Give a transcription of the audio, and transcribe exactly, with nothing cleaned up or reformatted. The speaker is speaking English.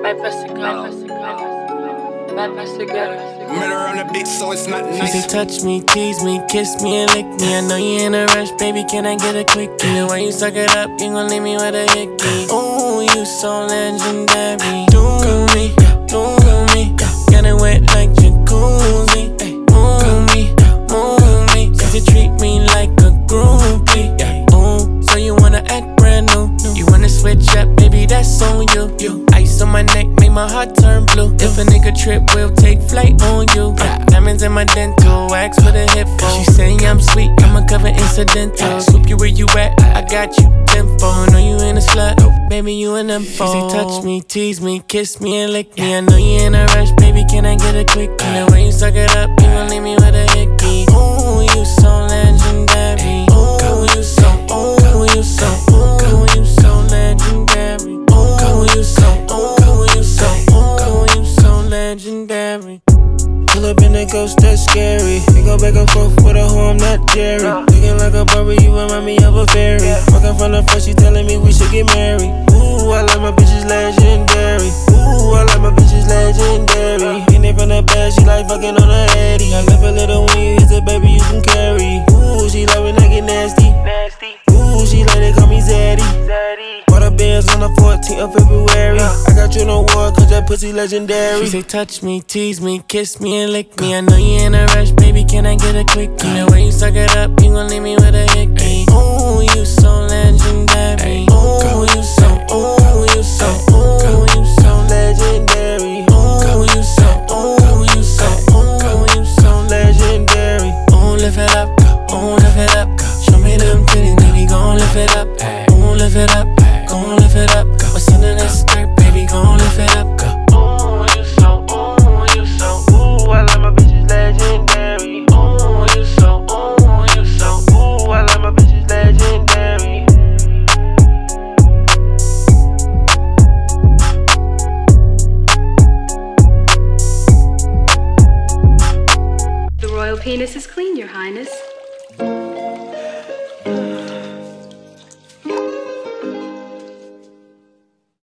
Murder on the beat, so it's not nice. She say touch me, tease me, kiss me and lick me. I know you in a rush, baby, can I get a quickie? The way you suck it up, you gon' leave me with a hickey. Ooh, you so legendary. Do me, do me, got it wet like jacuzzi. Move me, move me, cause you treat me like a groupie. Ooh, so you wanna act brand new. You wanna switch up, baby, that's on you. You ice on my neck, make my heart turn blue. If a nigga trip, we'll take flight on you. Diamonds in my dental, wax with a hip phone. She saying I'm sweet, I'ma cover incidental. Swoop you where you at, I got you tempo. Know you in a slut, baby, you an info. She say touch me, tease me, kiss me and lick me. I know you in a rush, baby, can I get a quickie? The way you suck it up, you gon' leave me with a hickey. Ooh, you so legendary. Ooh, you so, ooh, you so, ooh, you so legendary. Ooh, you so, ooh, you so, ooh, you so legendary. Pull up in the ghost, that's scary. We go back and forth with a hoe, I'm not Jerry. Looking like a Barbie, you remind me of a fairy. Walking from the front, she telling me we should get married. Ooh, I like my bitches legendary. Ooh, I like my bitches legendary. In it from the back, she like fucking on a Eddie. I left a little when you hit the baby, you can carry. Ooh, she like when I get nasty. Ooh, she like they call me Zaddy. Bought a Benz on the fourteenth of February. I got you no war, cause that pussy legendary. She say touch me, tease me, kiss me and lick me. I know you in a rush, baby, can I get a quickie? The way you suck it up, you gon' leave me with a hickey. Ooh, you so legendary. Ooh, you so, ooh, you so, ooh, you so legendary. Ooh, you so, ooh, you so, ooh, you so legendary. Ooh, lift it up, ooh, lift it up. Show me them titties, baby, gon' lift it up. Ooh, lift it up, gon' lift it up. What's under that skirt, baby, gon' lift it up. Ooh, you so, ooh, you so, ooh, I like my bitches legendary. Ooh, you so, ooh, you so, ooh, I like my bitches legendary. The royal penis is clean, Your Highness.